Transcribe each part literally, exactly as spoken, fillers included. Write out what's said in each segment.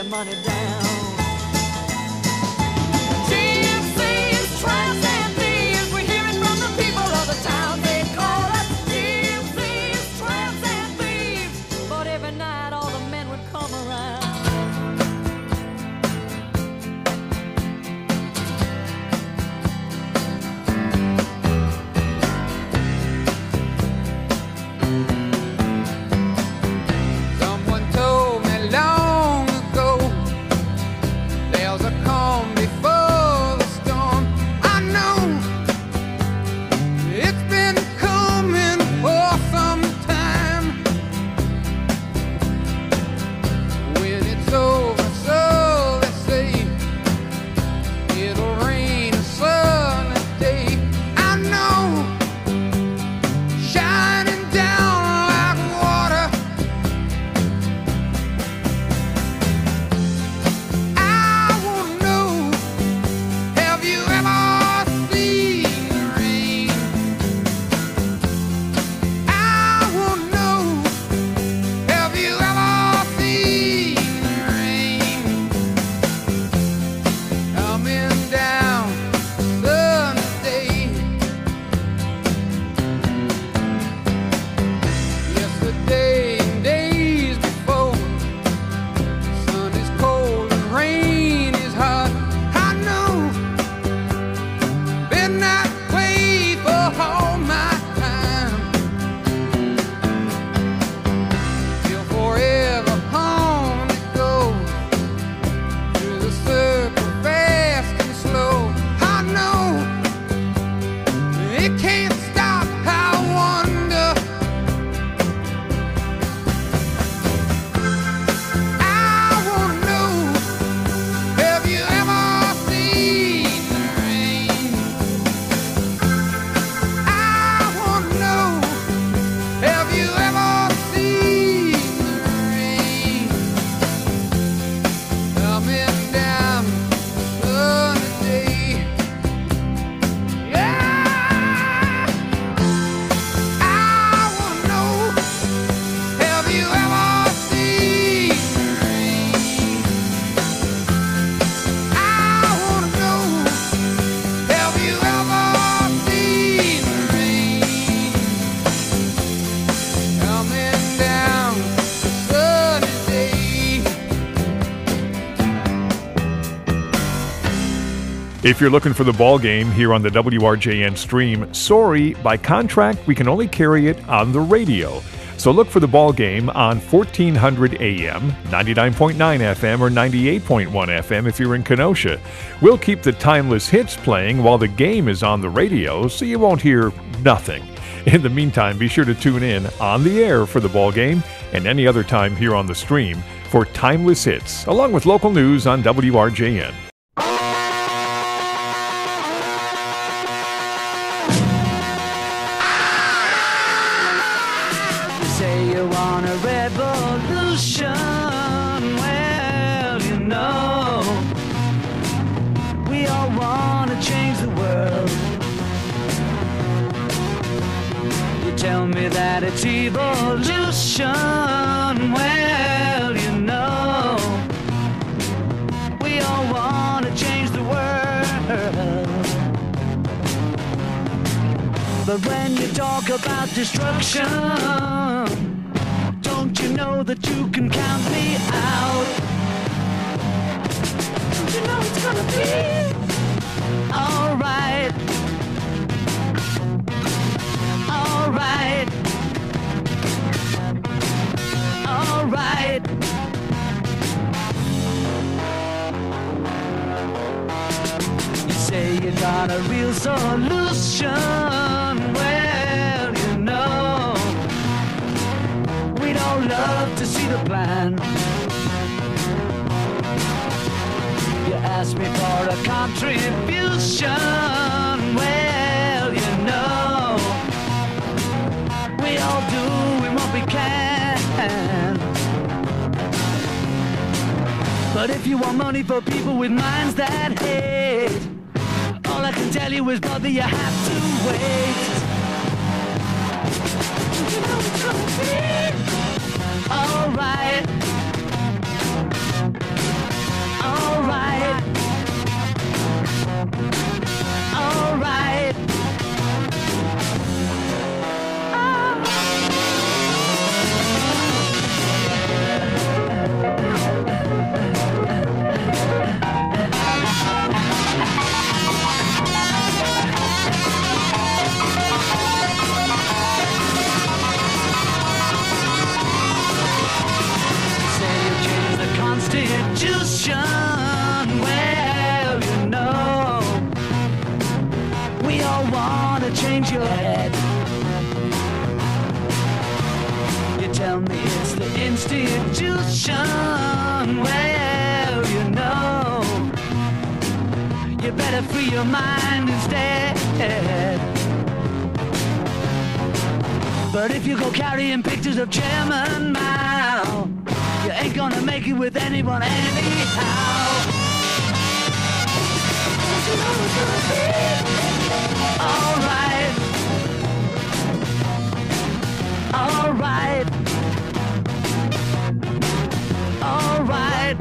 their money down. Gypsies, tramps, and thieves, we hear it from the people of the town. They call us gypsies, tramps, and thieves. But every night all the men would come around. Someone told me long ago there's a calm before the storm. I know it's been coming for some time. When it's over, so they say, it'll rain a sunny day. I know, shining down like water. I wanna know, have you ever seen the rain? I wanna know, have you ever seen the rain? Coming down Sunday. Yesterday and days before, sun is cold and rain is hot. I know, been that way for all my time. Till forever on it goes, through the circle fast and slow. I know, it can't stop. I wonder, I wanna know, have you ever seen the rain? I wanna know, have you ever seen the rain? Coming down Sunday. Yeah, I wanna know, have you ever seen the rain? I wanna know, have you ever seen the rain? Coming down Sunday. If you're looking for the ball game here on the W R J N stream, sorry, by contract we can only carry it on the radio. So look for the ball game on fourteen hundred A M, ninety-nine point nine F M, or ninety-eight point one F M if you're in Kenosha. We'll keep the timeless hits playing while the game is on the radio, so you won't hear nothing. In the meantime, be sure to tune in on the air for the ball game and any other time here on the stream for timeless hits, along with local news on W R J N. You say you want a revolution. Well, you know, we all want to change the world. You tell me that it's evolution. Well, you know, we all want to change the world. But when you talk about destruction, don't you know that you can count me out? Don't you know it's gonna be alright? Alright. Alright. You say you got a real solution. Well, you know, we'd all love to see the plan. You ask me for a contribution. Well, you know, we all do what we can. But if you want money for people with minds that hate, all I can tell you is, brother, you have to wait. You know it's gonna be alright. tell me it's the institution. Well, you know, you better free your mind instead. But if you go carrying pictures of Chairman Mao, you ain't gonna make it with anyone anyhow. Don't you know it's gonna be alright? Alright. Alright.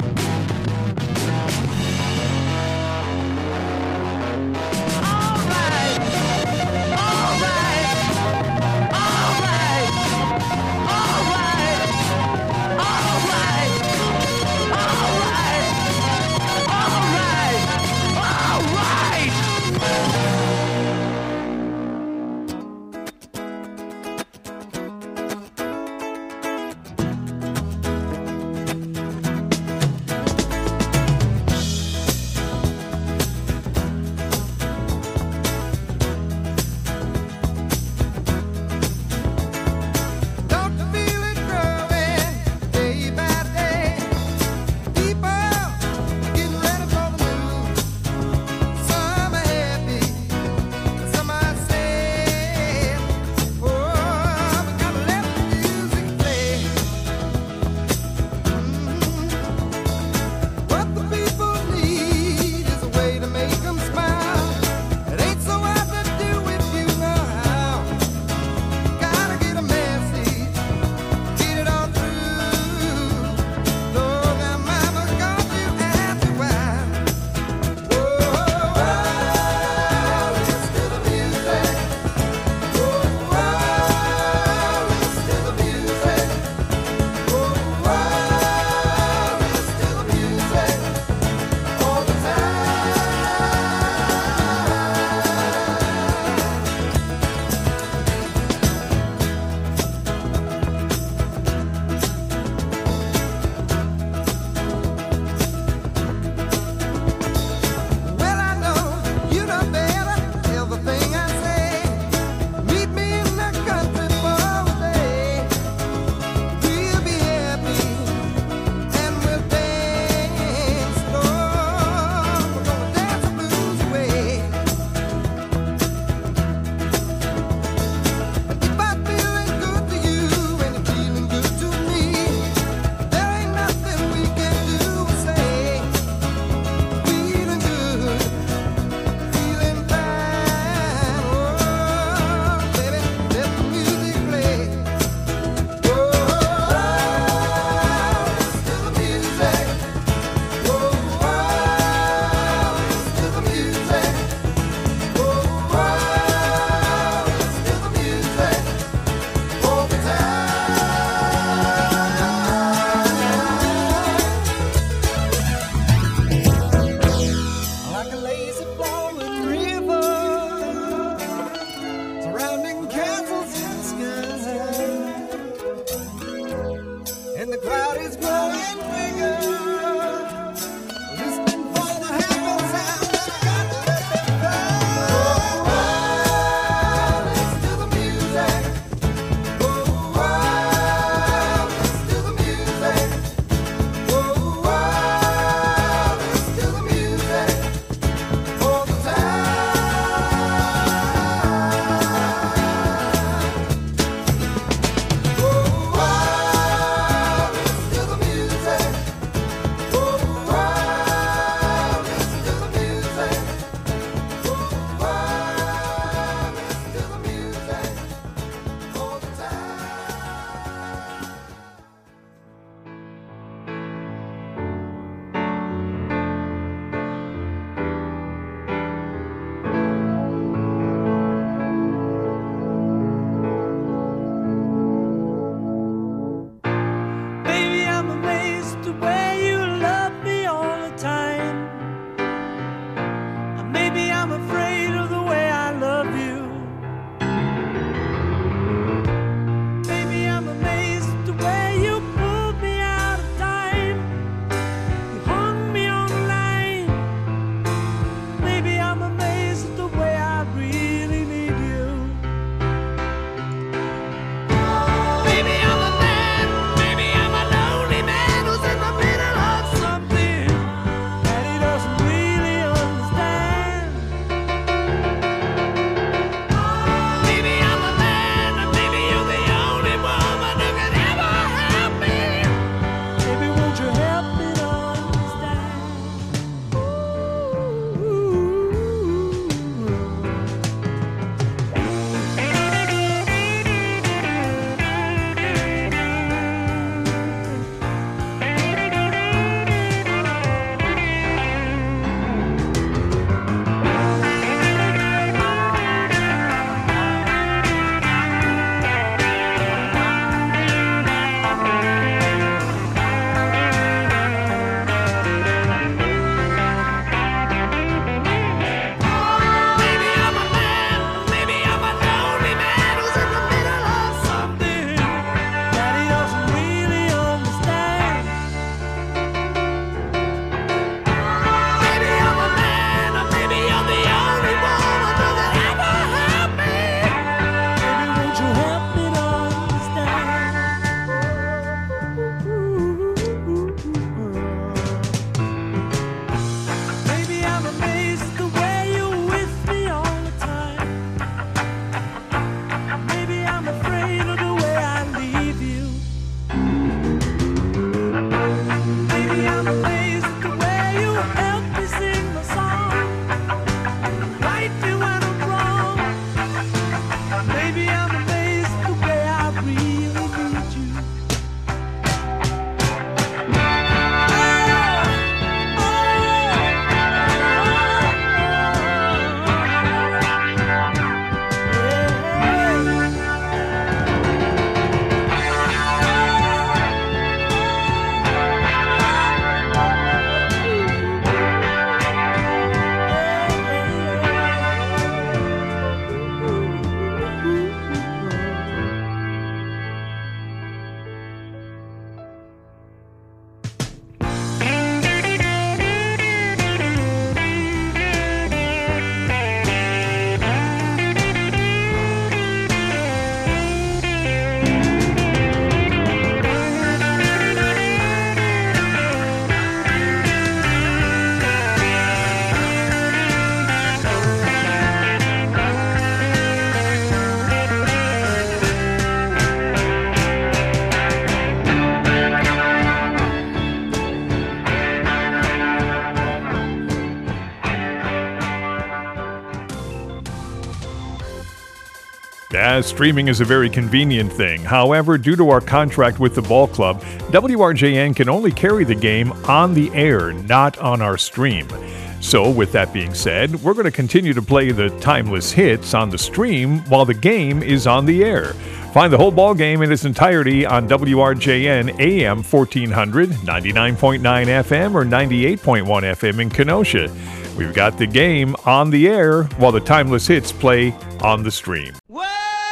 Yeah, streaming is a very convenient thing. However, due to our contract with the ball club, W R J N can only carry the game on the air, not on our stream. So, with that being said, we're going to continue to play the timeless hits on the stream while the game is on the air. Find the whole ball game in its entirety on W R J N A M fourteen hundred, ninety-nine point nine F M, or ninety-eight point one F M in Kenosha. We've got the game on the air while the timeless hits play on the stream. Well,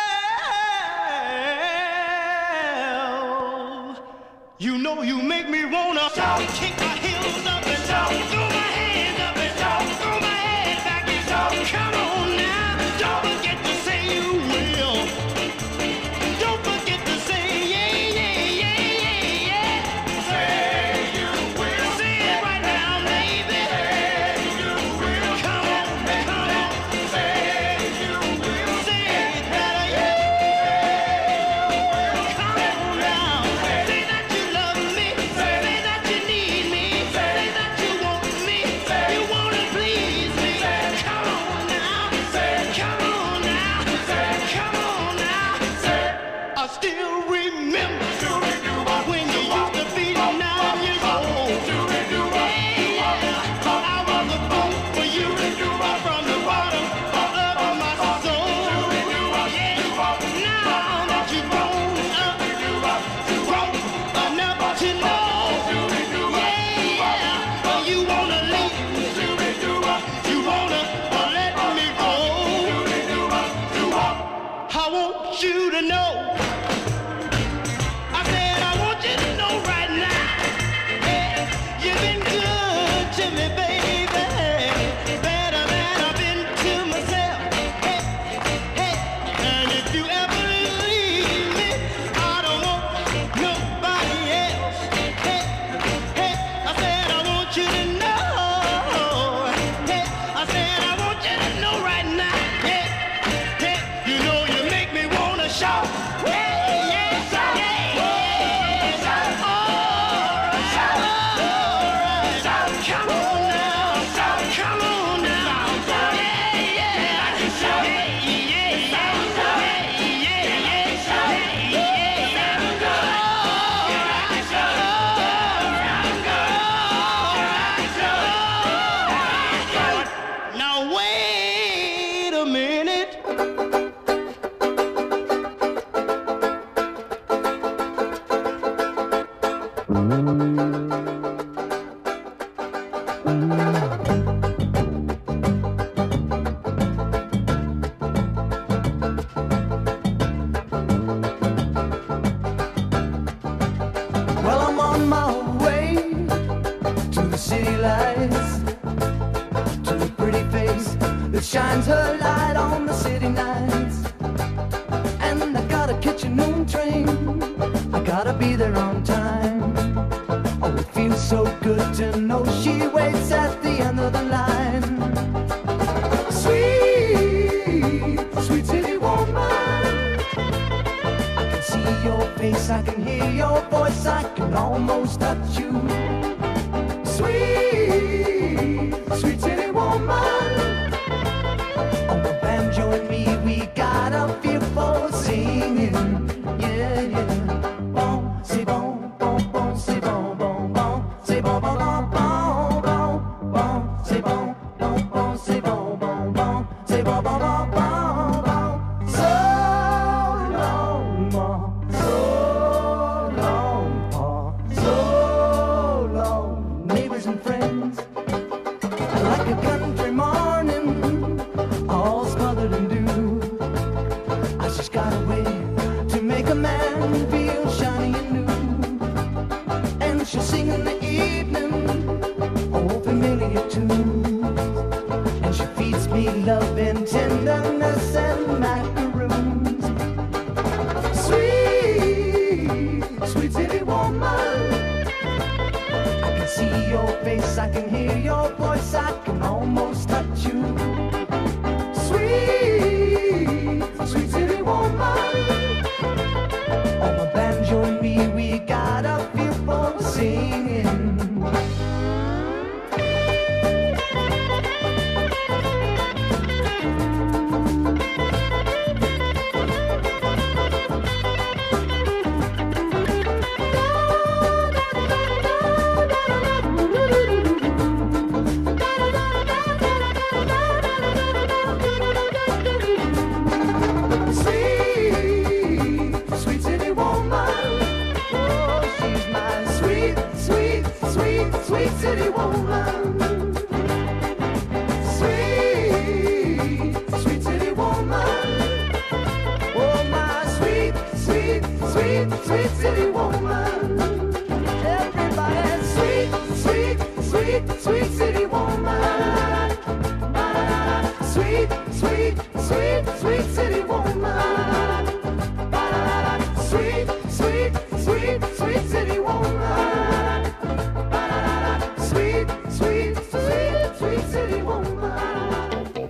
you know you make me wanna kick my heels up and throw my hands up and throw my head back and come on now. Don't forget to say you will. Don't forget to say yeah, yeah, yeah, yeah, yeah. Say you will. Say it right now, baby. Say you will. Come on, come on. Say you will. Say it better, yeah. Come on now. Say that you love me. Say that you need me. Say that you want me. You wanna please me. Come on now. Come on now. Come on now. I still remember when you used to be nine years old. Yeah, I was a fool for you from the bottom of my soul. Yeah, now that you've grown up, grown enough to know, yeah, you wanna leave, you wanna let me go. I want you to know. I said I want you to know right now. Yeah, you've been good to me, baby. Better than I've been to myself. Hey, hey, and if you ever leave me, I don't want nobody else. Hey, hey, I said I want you to know. Hey, I said I want you to know right now. Hey, hey, you know you make me wanna shout. Hey, yeah, shout, yeah, yeah, shout. All right, shout, all right, shout. Come on now, shout, come on now, yeah, yeah, shout, yeah, yeah, yeah, shout, yeah, yeah, yeah, shout, yeah, yeah, shout. All right, shout, all right, shout. Now wait a minute. Well, I'm on my way to the city lights, to a pretty face that shines her light on the city nights. And I gotta catch a noon train, I gotta be there on time. Oh, it feels so good to know she waits at the end of the line. Sweet, sweet city woman, I can see your face, I can hear your voice, I can almost touch you. Sweet, sweet city woman, on the banjo and me, we got a feel for singing. Yeah, yeah. Bon, c'est bon, bon, bon, c'est bon, bon, bon, c'est bon, bon, bon, bon, bon, bon, c'est bon, bon, bon, c'est bon, bon, bon, c'est bon, bon, bon, bon, bon. So long, ma, so long, pa, so long, neighbors and friends. Like a country morning, all smothered in dew. I just got a way to make a man feel shiny and new. And she'll sing in the evening, old familiar tunes. And she feeds me love and tenderness and macaroons. Sweet, sweet city woman, I can see your face, I can hear your voice, I can almost touch you. Sweet, sweet city woman, on the banjo and me, we got a feel for singing. sweet city woman. Sweet, sweet city woman. Oh, my sweet, sweet, sweet, sweet city woman. Everybody, sweet, sweet, sweet, sweet city woman. Sweet, sweet, sweet, sweet city woman. Sweet, sweet, sweet, sweet city woman. Sweet, sweet, sweet, sweet city woman.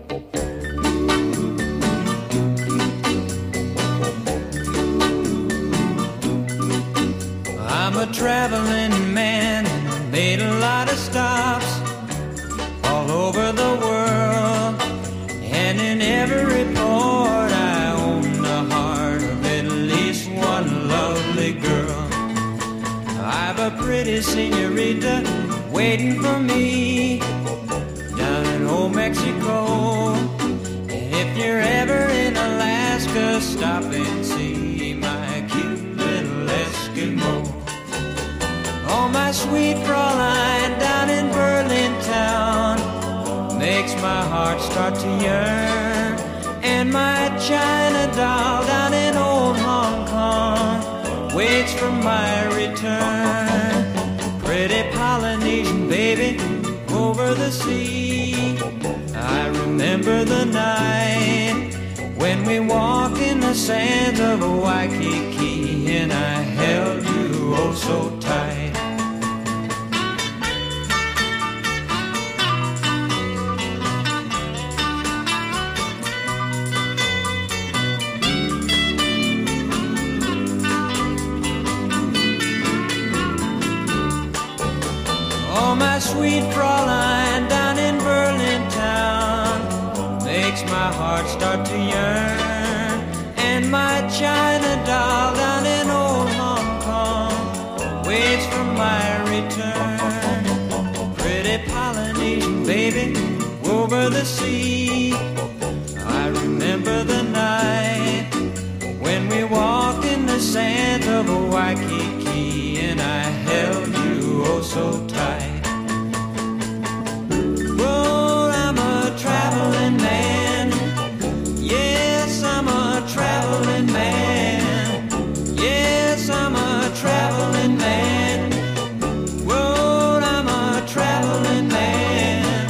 I'm a traveling man, made a lot of stops all over the world, and in every port I own the heart of at least one lovely girl. I've a pretty senorita waiting for me down in old Mexico, and if you're ever in Alaska, stop and see my cute little Eskimo. Oh, my sweet Fraulein down in Berlin town makes my heart start to yearn, and my China doll down in old Hong Kong waits for my return. Pretty Polynesian baby over the sea, I remember the night when we walked in the sands of Waikiki, and I held you oh so tight. Oh, my sweet Fraulein down in Berlin town makes my heart start to yearn, and my China doll down in old Hong Kong waits for my return. Pretty Polynesian baby over the sea, I remember the night when we walked in the sands of Waikiki, and I held you oh so tight. Well, I'm a traveling man. Yes, I'm a traveling man. Yes, I'm a traveling man. Well, I'm a traveling man.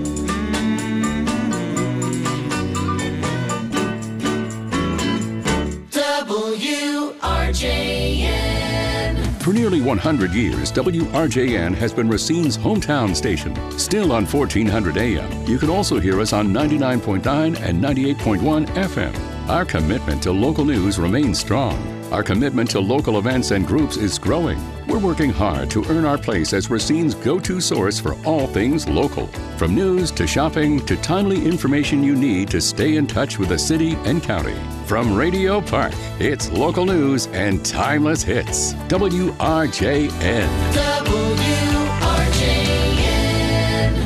Mm-hmm. W R J N. For nearly one hundred years, W R J N has been Racine's hometown station. Still on fourteen hundred A M, you can also hear us on ninety-nine point nine and ninety-eight point one F M. Our commitment to local news remains strong. Our commitment to local events and groups is growing. We're working hard to earn our place as Racine's go-to source for all things local. From news to shopping to timely information you need to stay in touch with the city and county. From Radio Park, it's local news and timeless hits. W R J N. W R J N.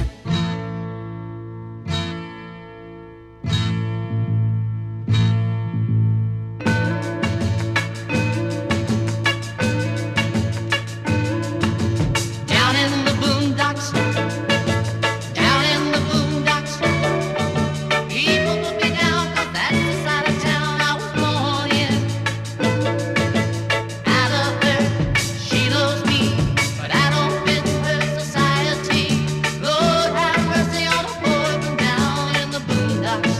Down in the boondocks, down in the boondocks, people put me down 'cause that's the side of town I was born in. Out of her, she loves me, but I don't fit her society. Lord have mercy on a boy from down in the boondocks.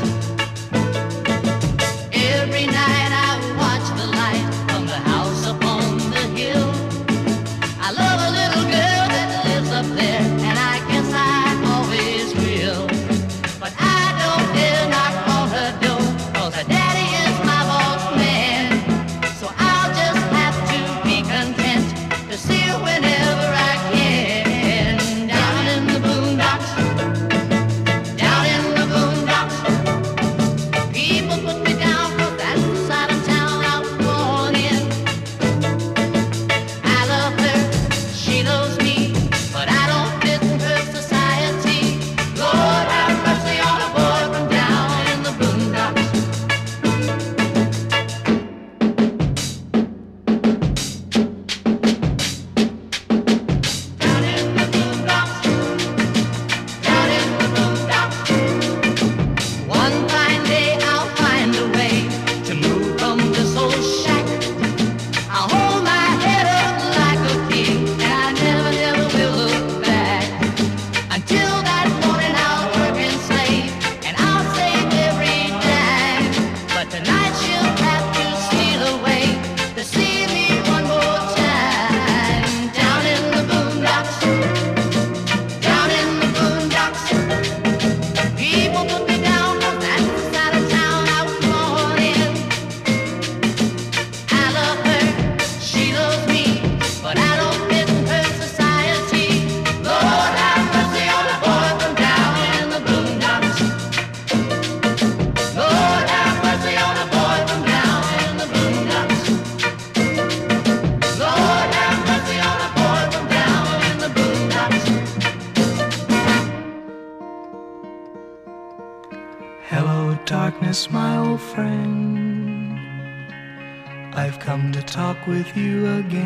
Every night I watch the light from the house up on the hill. I love a little girl that lives up there, and I guess I always will. But I don't dare knock on her door, 'cause her daddy is my boss man. So I'll just have to be content to see her whenever I can. Down in the boondocks, down in the boondocks, people put me down 'cause that's the side of town I was born in. I love her, she loves me, but I don't fit her society. Lord have mercy on a boy from down in the boondocks. Thomas, my old friend, I've come to talk with you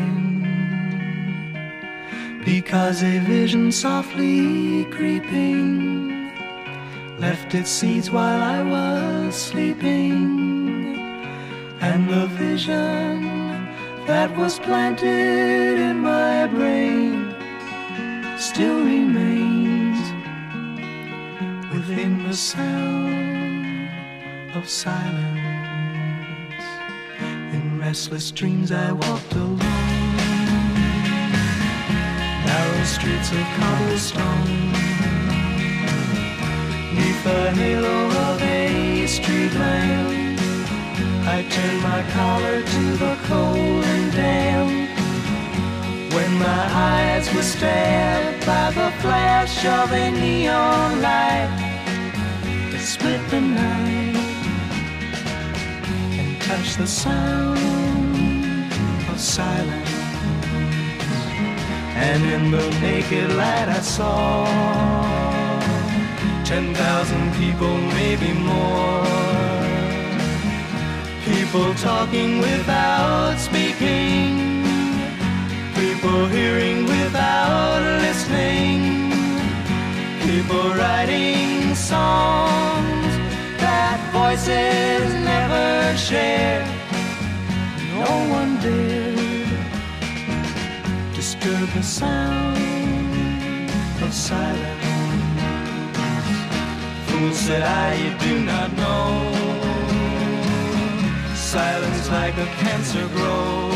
again, because a vision softly creeping left its seeds while I was sleeping, and the vision that was planted in my brain still remains within the sound of silence. In restless dreams I walked alone, narrow streets of cobblestone, neath the halo of a street lamp. I turned my collar to the cold and damp, when my eyes were stabbed by the flash of a neon light that split the night and touched the sound of silence. And in the naked light I saw ten thousand people, maybe more, people talking without speaking, people hearing without listening, people writing songs that voices never share. No one dared disturb the sound of silence. Fool, said I, you do not know, silence like a cancer grows.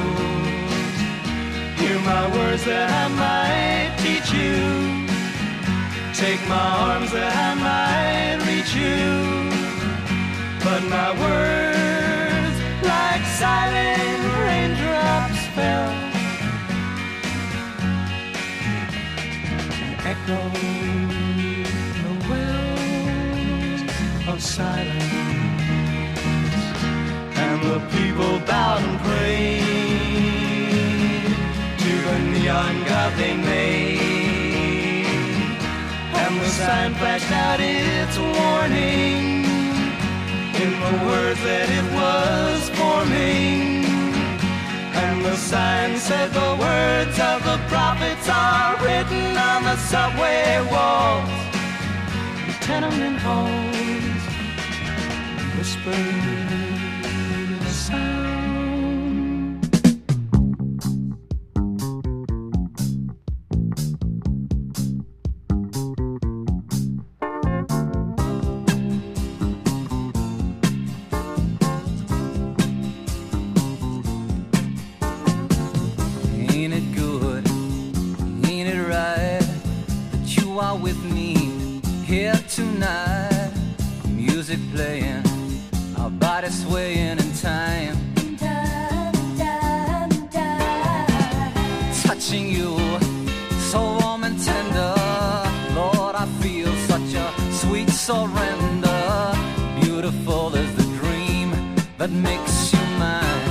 Hear my words that I might teach you, take my arms that I might reach you, but my words like silent raindrops fell, echoed the wells of silence. And the people bowed and prayed to the neon god they made, and the sign flashed out its warning in the words that it was forming. And the sign said the words of the prophets are written on the subway walls, the tenement halls, whispered sound. Ain't it good, ain't it right that you are with me here tonight? Music playing, our bodies swaying in time, touching you so warm and tender. Lord, I feel such a sweet surrender. Beautiful is the dream that makes you mine.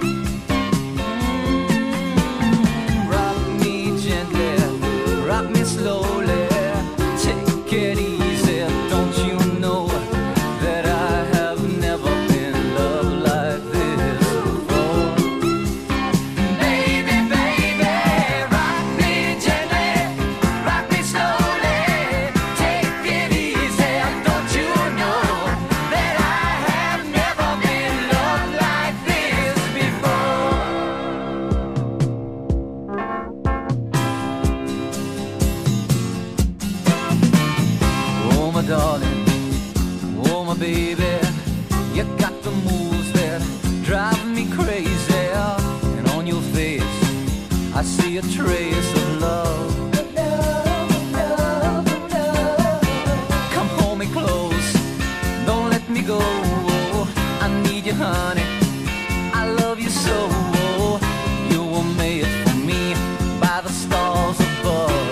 Mm, rock me gently, rock me slowly, take it easy. Don't you know that I have never been loved like this before? Baby, baby, rock me gently, rock me slowly, take it easy. Don't you know that I have never been loved like this before? Oh, my darling, oh, my baby, you got the moves that drive me crazy. And on your face, I see a trace of love. Come hold me close, don't let me go. I need you, honey, I love you so. You were made for me by the stars above.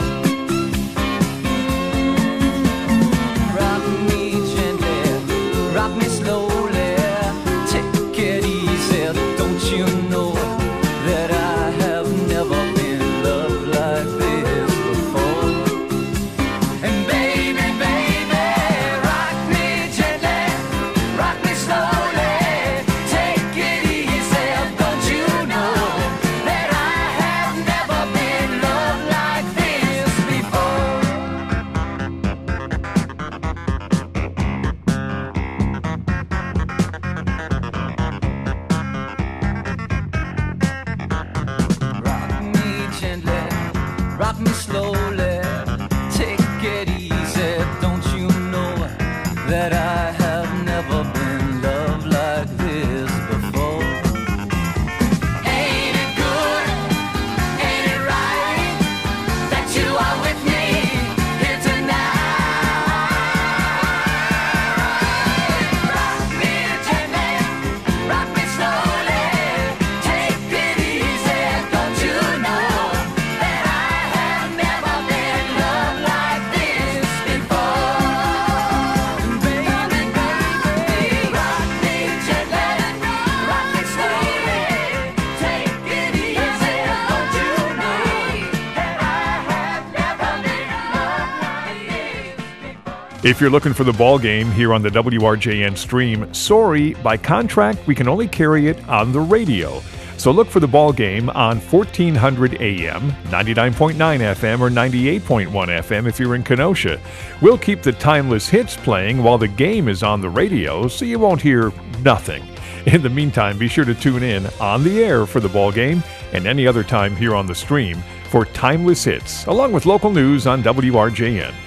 Rock me gently, rock me slowly, take it easy. Don't you know that I have never been loved like this before? And baby, baby, rock me gently, rock rock me slowly, take it easy. Don't you know that I have never been loved like this before? Ain't it good? Ain't it right that you are with me here tonight? Rock me gently, rock me slowly, take it easy. Don't you know that I have never been loved like this before? Baby, baby, rock me gently, rock me slowly, take it easy. Don't you know that I have never been loved like this before? If you're looking for the ball game here on the W R J N stream, sorry, by contract, we can only carry it on the radio. So look for the ball game on fourteen hundred A M, ninety-nine point nine F M, or ninety-eight point one F M if you're in Kenosha. We'll keep the timeless hits playing while the game is on the radio, so you won't hear nothing. In the meantime, be sure to tune in on the air for the ball game and any other time here on the stream for timeless hits, along with local news on W R J N.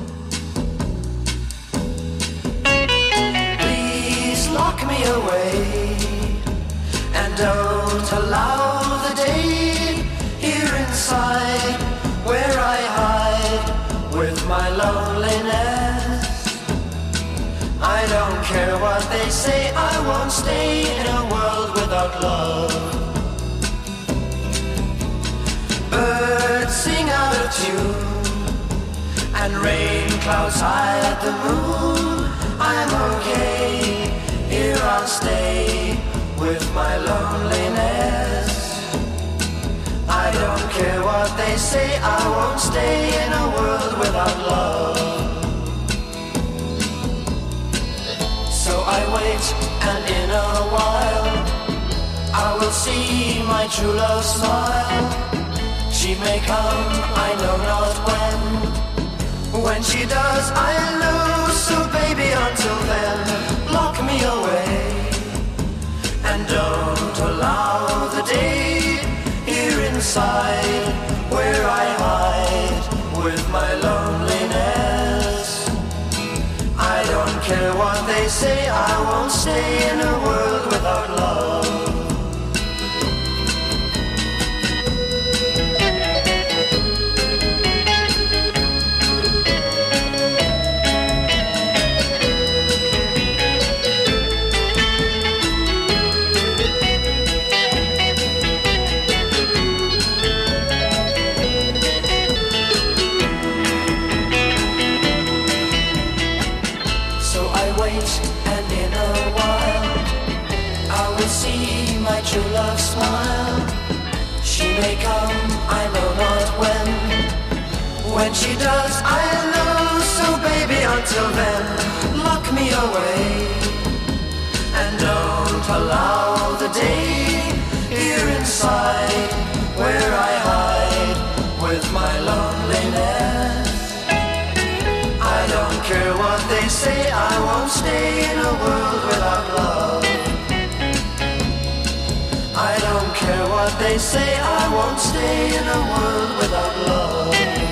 Please lock me away and don't allow the day here inside where I hide with my loneliness. I don't care what they say, I won't stay in a world without love. Birds sing out of tune and rain clouds hide the moon. I'm okay, here I'll stay with my loneliness. I don't care what they say, I won't stay in a world without love. So I wait, and in a while I will see my true love smile. She may come, I know not when. When she does, I'll know. So baby, until then, lock me away and don't allow the day here inside where I hide with my loneliness. I don't care what they say, I won't stay in a world without love. My true love smile. She may come, I know not when. When she does, I'll know. So baby, until then, lock me away and don't allow the day here inside where I hide with my loneliness. I don't care what they say, I won't stay in a world without love. I don't care what they say, I won't stay in a world without love.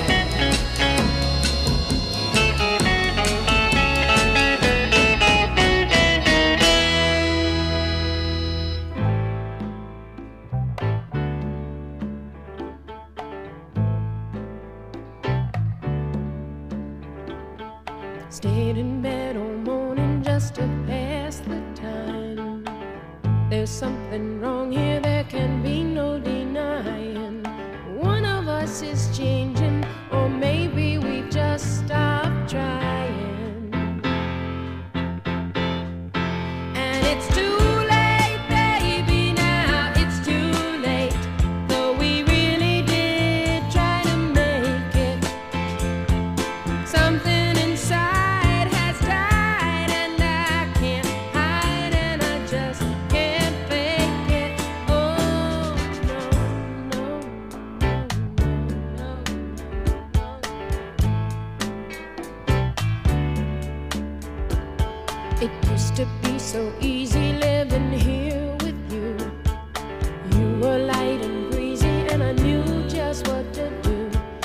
Stayed in bed all morning just to pass the time. There's something wrong here, there can be no denying. One of us is changing, or maybe we've just stopped trying. And it's too late, baby, now it's too late. Though we really did try to make it. Something inside has died, and I can't hide, and I just can't fake it. Oh, no, no, no, no, no. It used to be so easy living here with you. You were light and breezy, and I knew just what to do.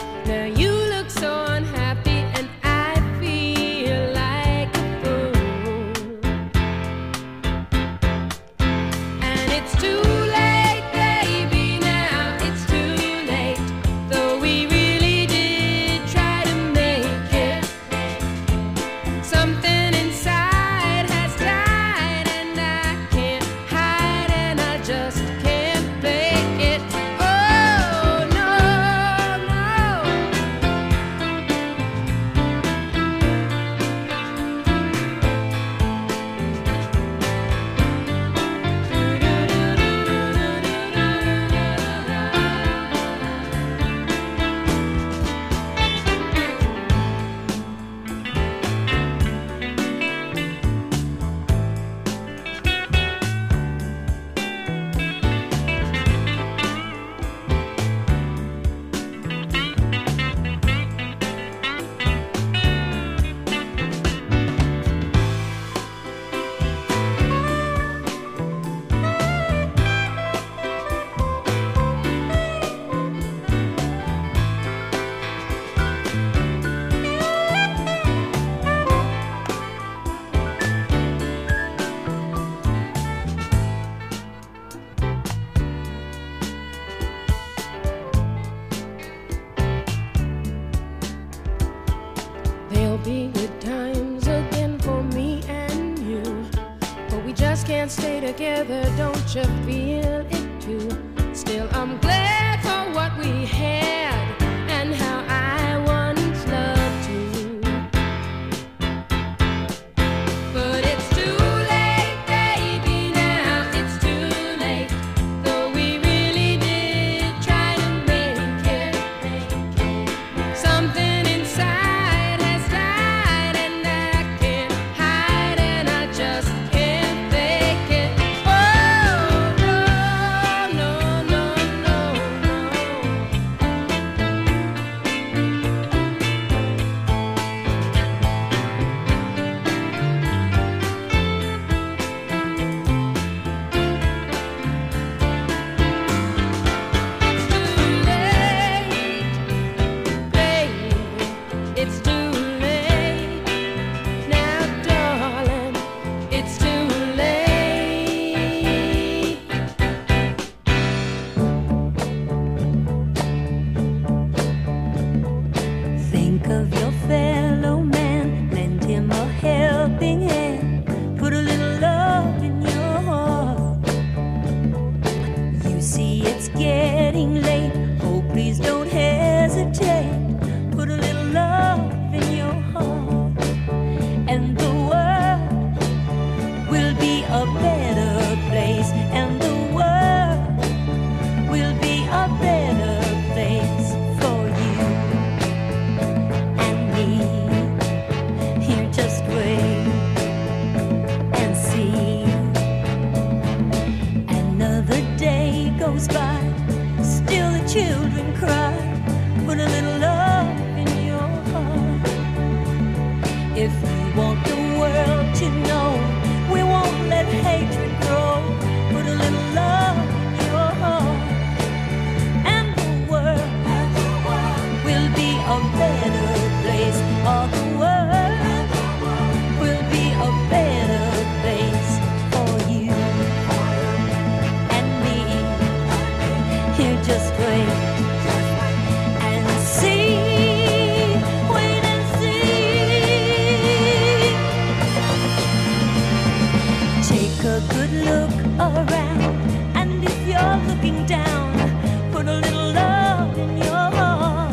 be good times again for me and you. But we just can't stay together, don't you feel it too? Still, I'm glad for what we had and how I once loved you. But it's too late, baby, now it's too late. Though we really did try to make it, make it. Something inside has died and I can't hide and I just can't fake it. Oh, no, no, no, no, no. It's too late, now, darling. It's too late. Think of your fellow man, lend him a helping hand, put a little love in your heart. You see it's getting late, oh please don't hesitate, put a little love in your heart, and the world will be a better place, and the world will be a better place for you and me. Here, just wait and see. Another day goes by, still the children cry. Put a little love in your heart. If you want the world to know, we won't let hatred grow. Put a little love in your heart, and the world will be a better place. All the world will be a better place for you and me. Here, just wait and see. Wait and see. Take a good look around, and if you're looking down, put a little love in your heart.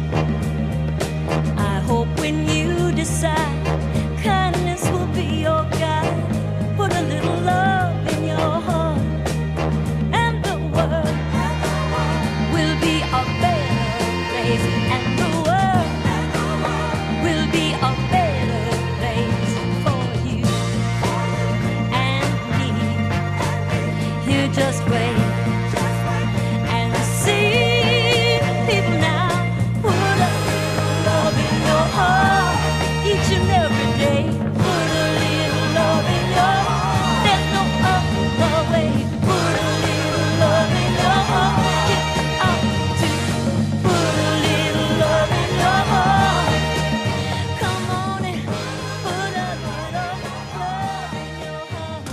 I hope when you decide, kindness will be your guide. Put a little love in your heart, and the world will be a better place, and the world will be a better place for you and me. Here, just wait and see. People now, put a little love in your heart each and every day. Put a little love in your heart. There's no other way. Put a little love in your heart. Get out to put a little love in your heart. Come on and put a little love in your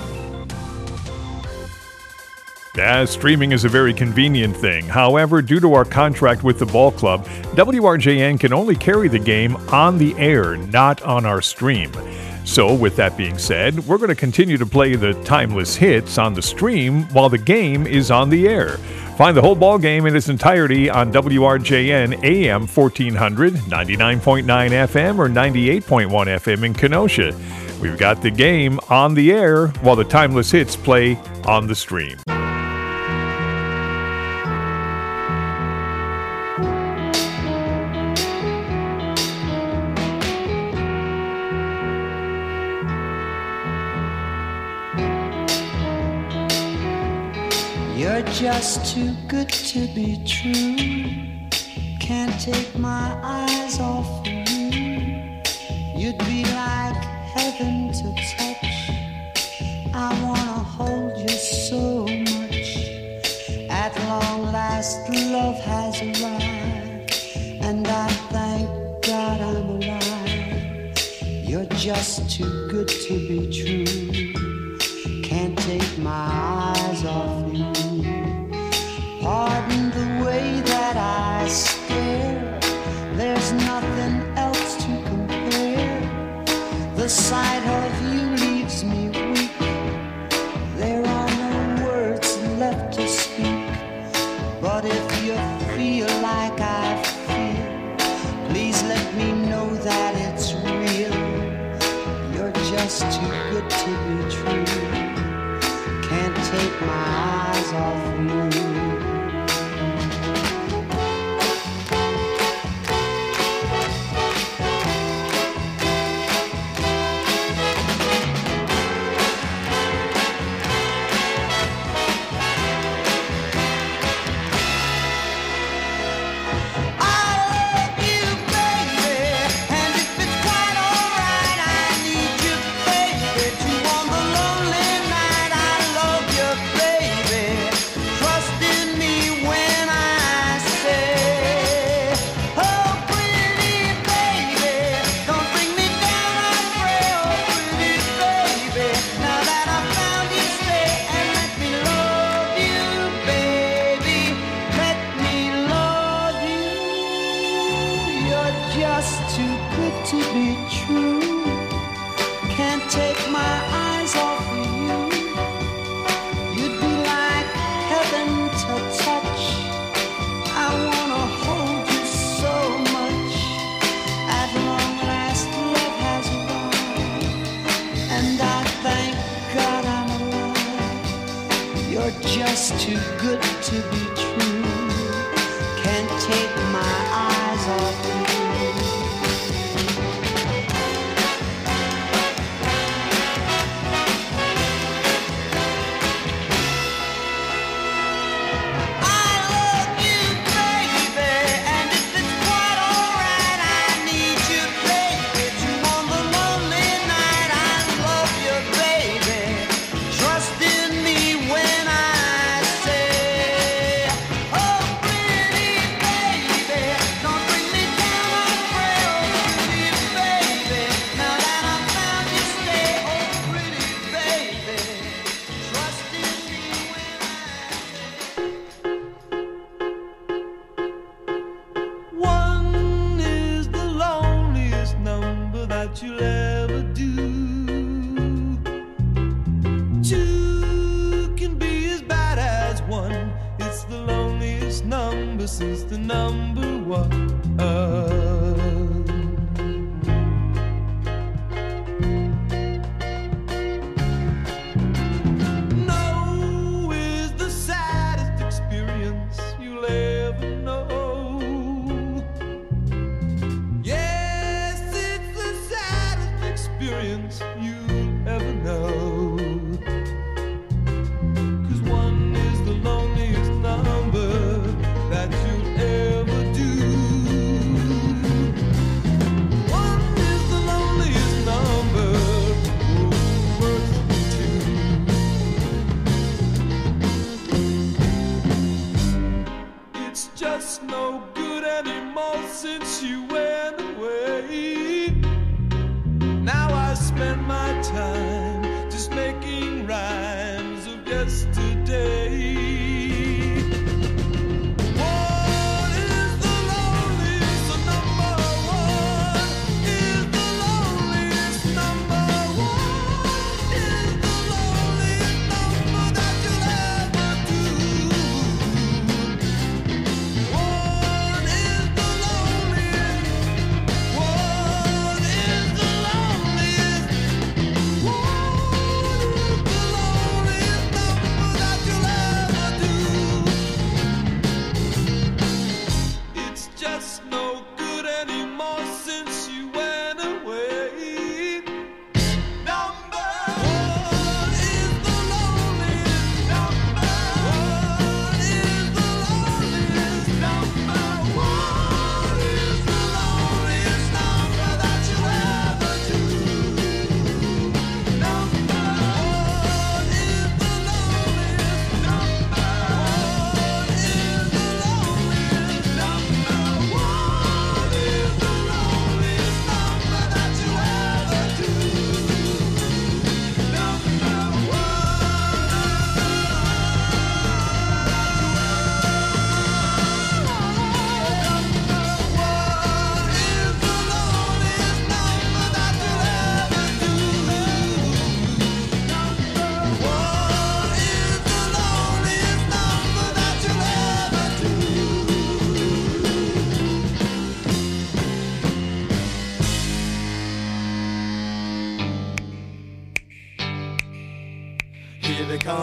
heart. Yeah, streaming is a very convenient thing. However, due to our contract with the ball club, W R J N can only carry the game on the air, not on our stream. So, with that being said, we're going to continue to play the timeless hits on the stream while the game is on the air. Find the whole ball game in its entirety on W R J N A M fourteen hundred, ninety-nine point nine F M or ninety-eight point one F M in Kenosha. We've got the game on the air while the timeless hits play on the stream. You're just too good to be true. Can't take my eyes off of you. You'd be like heaven to touch. I wanna hold you so much. At long last, love has arrived, and I thank God I'm alive. You're just too good to be true. Can't take my eyes off you. Pardon the way that I stare. There's nothing else to compare. my eyes off you. Just too good to be true. Can't take my eyes off of you. You'd be like heaven to touch. I wanna hold you so much. At long last, love has won, and I thank God I'm alive. You're just too good to be true. Can't take my eyes off you. You'll ever do. Two can be as bad as one. It's the loneliest number since the number one. No is the saddest experience you'll ever know. Experience you'll ever know. 'Cause one is the loneliest number that you'll ever do. One is the loneliest number, oh, worth two. It's just no good anymore since you went away. Now I spend my time just making rhymes of yesterday. One is the loneliest, the number one is the loneliest number. One is the loneliest number that you'll ever do. One is the loneliest. One is the loneliest. One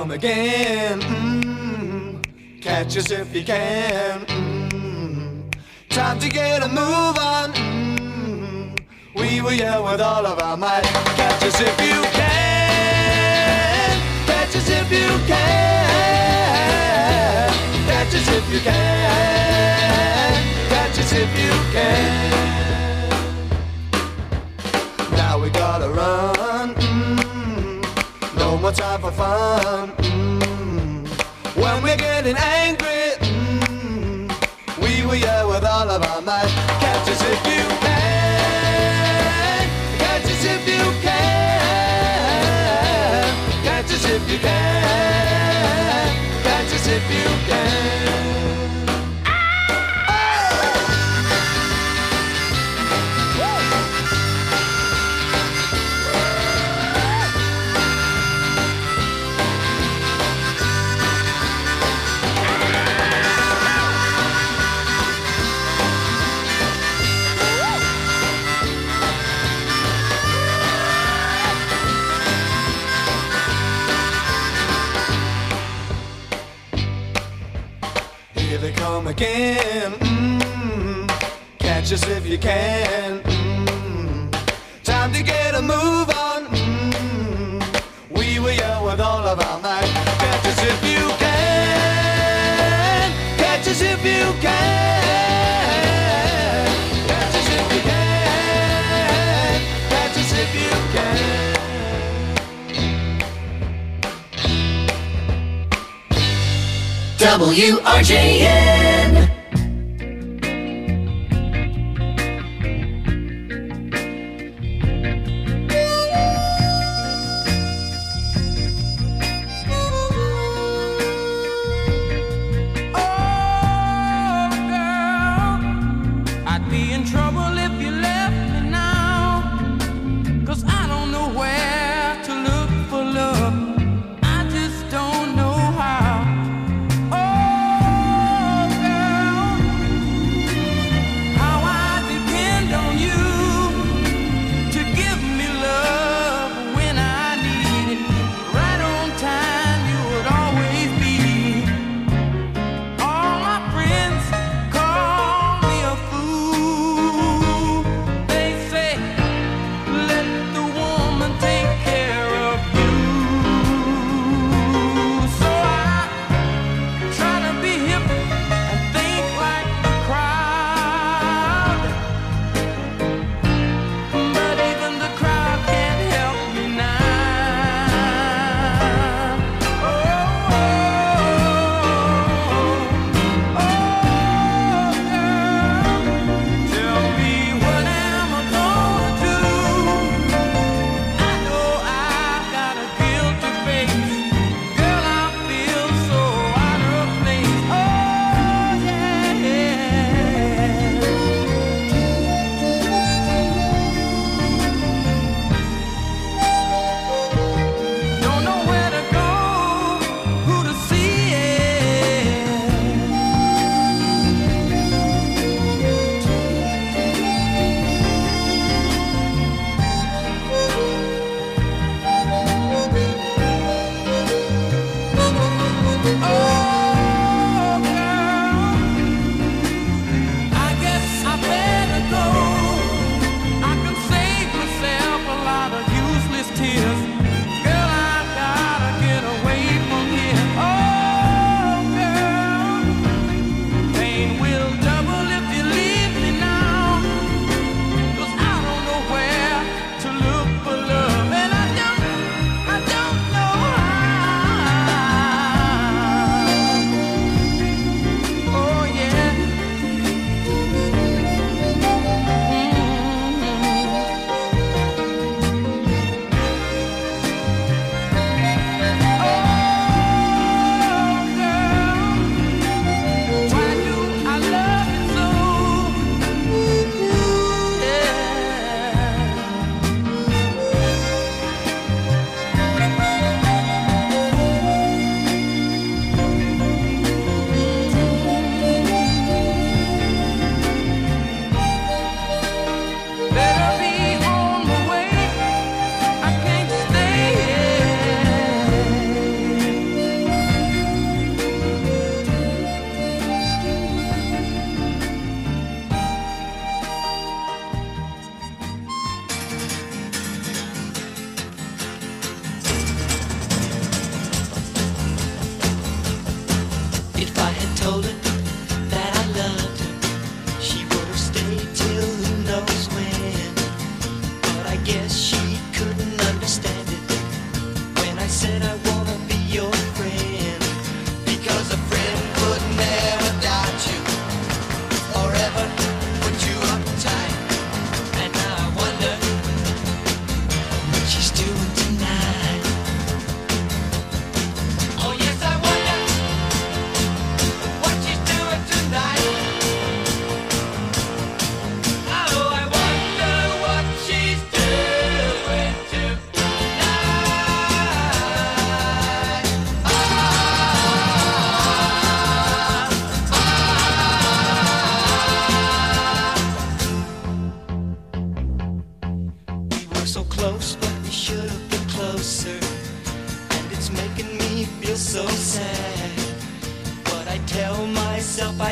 come again. Mm, catch us if you can. Mm, time to get a move on. Mm, we will yell with all of our might. Catch us if you can. Catch us if you can. Catch us if you can. Catch us if you can. Now we gotta run. Mm, no more time for fun. Mm, when we're getting angry, mm, we will yell with all of our might. Catch us if you can. Catch us if you can. Catch us if you can. Catch us if you can. Here they come again. Mm, catch us if you can. Mm, time to get a move on. Mm, we will yell with all of our might. Catch us if you can. Catch us if you can. Catch us if you can. Catch us if you can. W R J N. I'd be in trouble if you left me now, 'cause I don't know where to look for love. I just don't know how. Oh, girl.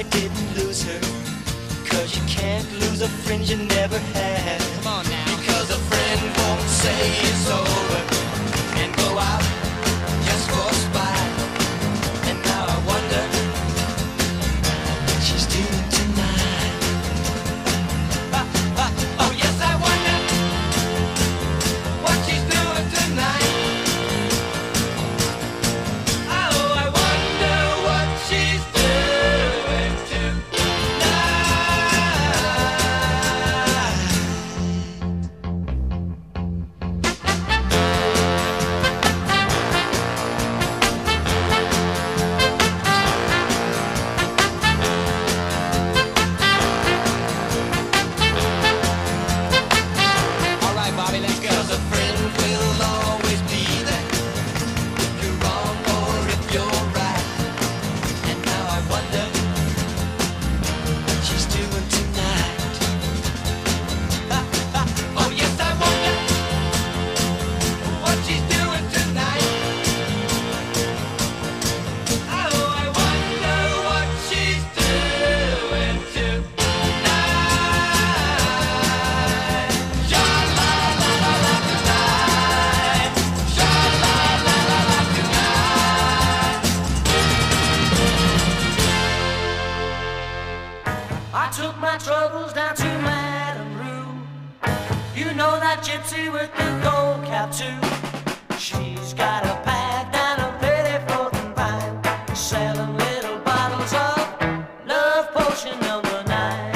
I didn't lose her. Cause you can't lose a friend you never had. Come on now. Because a friend won't say it's over and go out just for a spite. And now I wonder what she's doing tonight. Ah, ah, oh yes, I wonder what she's doing tonight. Oh, I wonder what she's doing tonight. All right, Bobby, let's go. 'Cause a friend will always be there if you're wrong or if you're right. And now I wonder what she's doing tonight. Ah, ah, oh yes, I wonder what she's doing tonight. Oh, I wonder what she's doing tonight. Sha la la la la tonight. Sha la la la la tonight. I took my troubles down to Madame Rue. You know that gypsy with the gold cap too. She's got a pad down a thirty-fourth and Vine, selling little bottles of love potion number nine.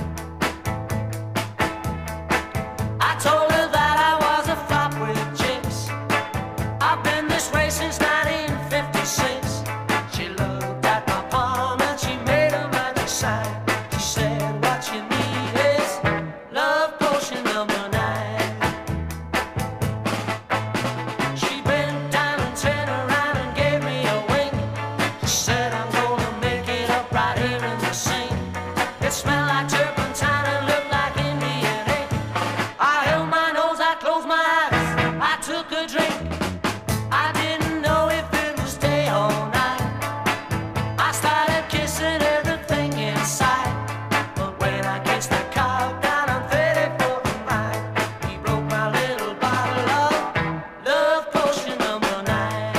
I told her that I was a flop with chicks. I've been this way since nineteen fifty-six. She looked at my palm and she made a magic sign. She said, what you need is love potion number nine. She bent down and turned around and gave me a wink. She said, I'm gonna make it up right here in the sink. It smelled like turpentine and looked like Indian ink. I held my nose, I closed my eyes, I took a drink. I didn't know if it was day or night. I started kissing everything inside. But when I kissed the cow down on thirty-fourth and Vine, he broke my little bottle of love potion number nine.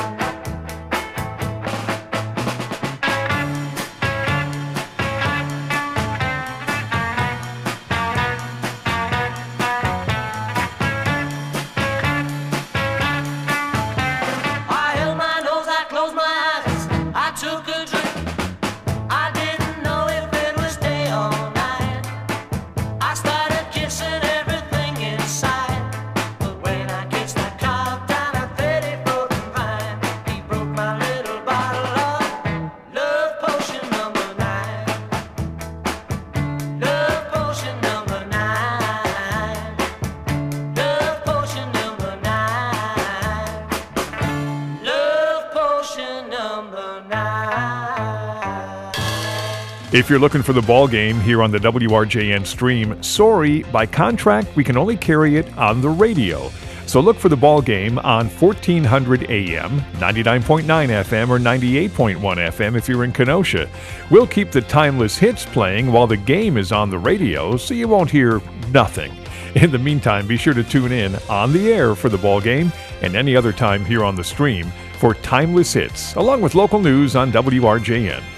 I held my nose, I closed my eyes, I took a drink. I didn't know if it was day or night. I started kissing everything inside. But when I kissed that cow down at thirty-fourth and Vine, he broke my little bottle of love potion number nine. Love potion number nine. Love potion number nine. Love potion number nine. If you're looking for the ball game here on the W R J N stream, sorry, by contract, we can only carry it on the radio. So look for the ball game on fourteen hundred A M, ninety-nine point nine F M, or ninety-eight point one F M if you're in Kenosha. We'll keep the timeless hits playing while the game is on the radio, so you won't hear nothing. In the meantime, be sure to tune in on the air for the ball game and any other time here on the stream for timeless hits, along with local news on W R J N.